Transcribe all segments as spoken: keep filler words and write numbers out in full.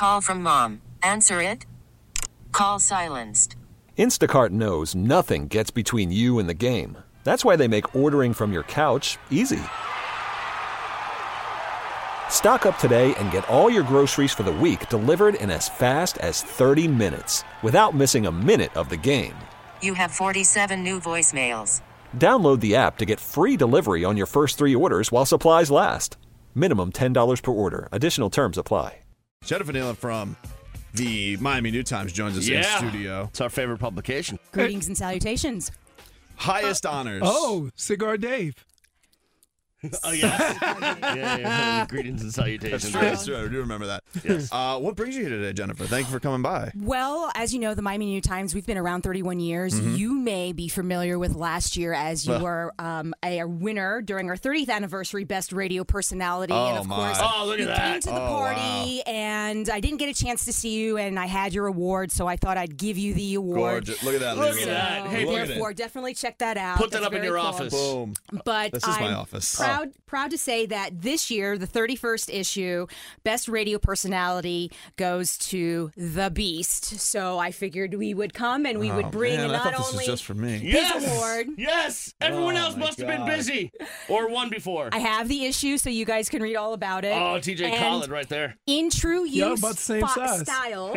Call from mom. Answer it. Call silenced. Instacart knows nothing gets between you and the game. That's why they make ordering from your couch easy. Stock up today and get all your groceries for the week delivered in as fast as thirty minutes without missing a minute of the game. You have forty-seven new voicemails. Download the app to get free delivery on your first three orders while supplies last. Minimum ten dollars per order. Additional terms apply. Jennifer Nealon from the Miami New Times joins us yeah. in studio. It's our favorite publication. Greetings and salutations. Highest honors. Oh, Cigar Dave. Oh, yeah. yeah, yeah. Greetings and salutations. That's true. That's true. I do remember that. Yes. Uh, what brings you here today, Jennifer? Thank you for coming by. Well, as you know, the Miami New Times, we've been around thirty-one years. Mm-hmm. You may be familiar with last year as you Well. were um, a winner during our thirtieth anniversary Best Radio Personality. Oh, and of my. course, Oh, look at you that. came to the Oh, party, and I didn't get a chance to see you, and I had your award, so I thought I'd give you the award. Gorgeous. Look at that. Look Leroy. at that. Hey, look at therefore, it. definitely check that out. Put that That's up in very your cool. office. Boom. But This is I'm my office. proud proud to say that this year, the thirty-first issue, Best Radio Personality goes to The Beast. So I figured we would come and we Oh, would bring man, I not thought this only was just for me. his Yes! award. Yes! Everyone Oh, else my must have been God. busy. Or one before. I have the issue so you guys can read all about it. Oh, T J And Khaled right there. in true Yeah, use about the same spot size. style,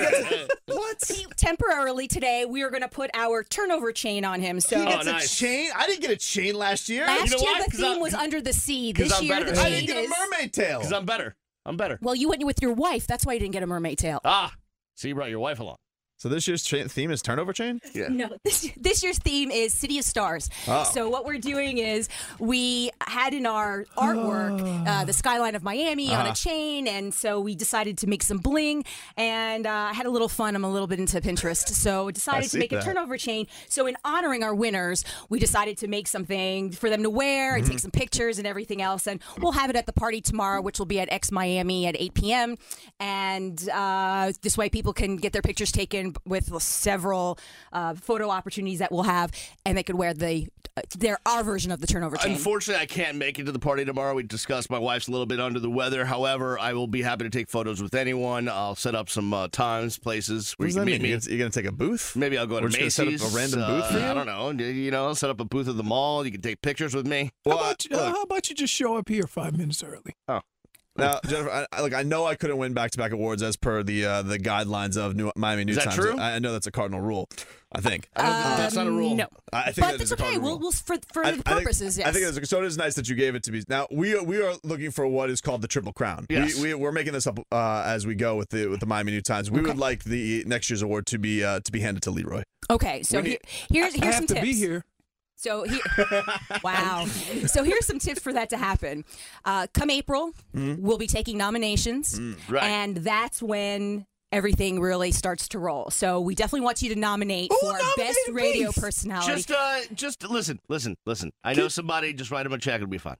What? temporarily today, we are going to put our turnover chain on him. So He gets Oh, nice. a chain? I didn't get a chain last year. last You know year, why? the 'Cause theme I'm- was under the sea. 'cause This I'm year, better. the I chain didn't get a is... mermaid tail. Because I'm better. I'm better. Well, you went with your wife. That's why you didn't get a mermaid tail. Ah, so you brought your wife along. So this year's cha- theme is turnover chain? Yeah. No, this, this year's theme is City of Stars. Oh. So what we're doing is we had in our artwork uh, the skyline of Miami on Uh-huh. a chain, and so we decided to make some bling, and uh, I had a little fun. I'm a little bit into Pinterest, so decided to see make that. a turnover chain. So in honoring our winners, we decided to make something for them to wear and Mm-hmm. take some pictures and everything else, and we'll have it at the party tomorrow, which will be at X Miami at eight p.m. And uh, this way people can get their pictures taken with several uh, photo opportunities that we'll have, and they could wear the uh, their our version of the turnover chain. Unfortunately, I can't make it to the party tomorrow. We discussed my wife's a little bit under the weather. However, I will be happy to take photos with anyone. I'll set up some uh, times, places What where does you that can mean? meet You're me. gonna, you're gonna take a booth? Maybe I'll go to We're just gonna Macy's. set up a random booth for uh, you? I don't know. You know, set up a booth at the mall. You can take pictures with me. How Well, about, you, uh, look, how about you just show up here five minutes early? now, Jennifer, I, I- look, I know I couldn't win back-to-back awards as per the uh, the guidelines of New, Miami New Is that Times. true? I, I know that's a cardinal rule. I think. I don't think that's not a rule. Um, No, I I think but that that's is a okay. cardinal We'll, rule. we'll for for I- the I think- purposes. yes. I think it's, so. It is nice that you gave it to me. Now we are, we are looking for what is called the Triple Crown. Yes. We, we we're making this up uh, as we go with the with the Miami New Times. We would like the next year's award to be uh, to be handed to Leroy. okay. So we here, need- here's I here's have some to tips. be here. So here, wow. So here's some tips for that to happen. Uh, come April, we'll be taking nominations, right. and that's when everything really starts to roll. So we definitely want you to nominate Who for our best nominated radio me? personality. Just, uh, just listen, listen, listen. I know somebody. Just write them a check. It'll be fine.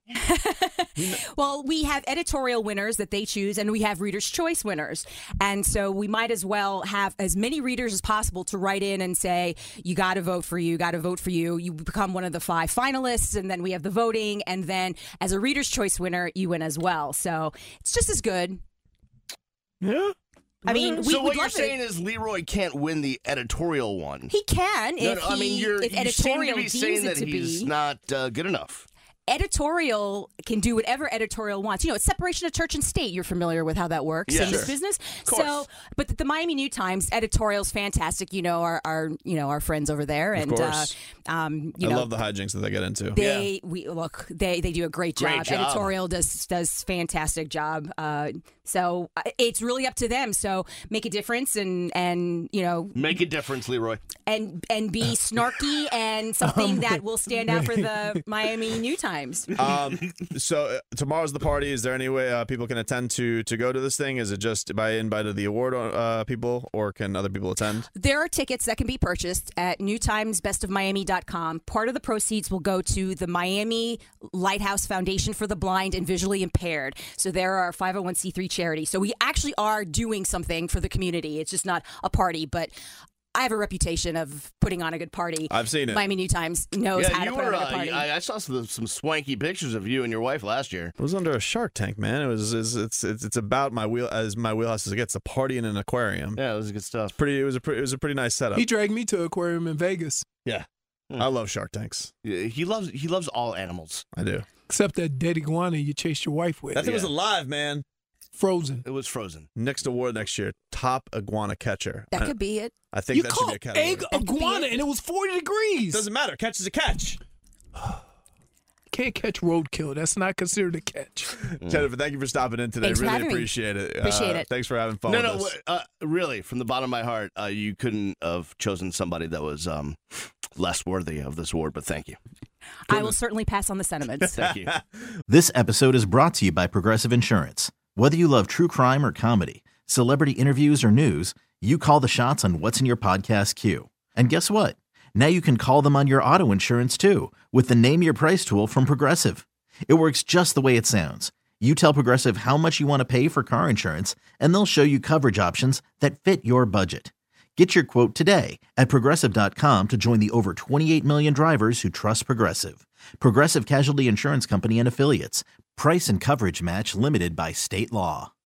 Well, we have editorial winners that they choose, and we have readers' choice winners. And so we might as well have as many readers as possible to write in and say, you got to vote for you, got to vote for you. You become one of the five finalists, and then we have the voting. And then as a readers' choice winner, you win as well. So it's just as good. Yeah. I mean, we so would what you're love saying it. is Leroy can't win the editorial one. He can No, if no, I mean, he, you're, if you seem editorial to be deems saying it that to he's be. not uh, good enough. Editorial can do whatever editorial wants. You know, it's separation of church and state. You're familiar with how that works Yeah, in this sure. business. course. So, but the, the Miami New Times editorial's fantastic. You know, our, our you know our friends over there, and course. Uh, um, you I know, love the hijinks that they get into. they we look they they do a great job. Great job. Editorial does does fantastic job. Uh, so uh, it's really up to them. So make a difference and and you know Make a difference, Leroy. and and be snarky and something that will stand out for the Miami New Times. Um, so uh, tomorrow's the party. Is there any way uh, people can attend to to go to this thing? Is it just by invite of the award uh, people, or can other people attend? There are tickets that can be purchased at new times best of miami dot com. Part of the proceeds will go to the Miami Lighthouse Foundation for the Blind and Visually Impaired. So there are five oh one c three charity. So we actually are doing something for the community. It's just not a party, but I have a reputation of putting on a good party. I've seen it. Miami New Times knows Yeah, how to you put were. on a good Uh, party. I, I saw some, some swanky pictures of you and your wife last year. It was under a Shark Tank, man. It was it's it's it's, it's about my wheel as my wheelhouse as it gets. A party in an aquarium. Yeah, it was good stuff. Pretty. It was a pretty. It was a pretty nice setup. He dragged me to an aquarium in Vegas, yeah, Hmm. I love Shark Tanks. Yeah, He loves he loves all animals. I do. except that dead iguana you chased your wife with. That thing was Yeah. alive, man. Frozen. It was frozen. Next award next year, top iguana catcher. that I, could be it. I think You that should be caught a category. egg iguana and it was forty degrees. Doesn't matter. Catch is a catch. Can't catch roadkill. That's not considered a catch. Jennifer, thank you for stopping in today. Thanks for really having me. appreciate it. Appreciate Uh, it. Thanks for having fun No, with no, us. w- uh, really, from the bottom of my heart, uh, you couldn't have chosen somebody that was um, less worthy of this award, but thank you. I will certainly pass on the sentiments. Thank you. This episode is brought to you by Progressive Insurance. Whether you love true crime or comedy, celebrity interviews or news, you call the shots on what's in your podcast queue. And guess what? Now you can call them on your auto insurance too with the Name Your Price tool from Progressive. It works just the way it sounds. You tell Progressive how much you want to pay for car insurance, and they'll show you coverage options that fit your budget. Get your quote today at Progressive dot com to join the over twenty-eight million drivers who trust Progressive. Progressive Casualty Insurance Company and Affiliates. Price and coverage match limited by state law.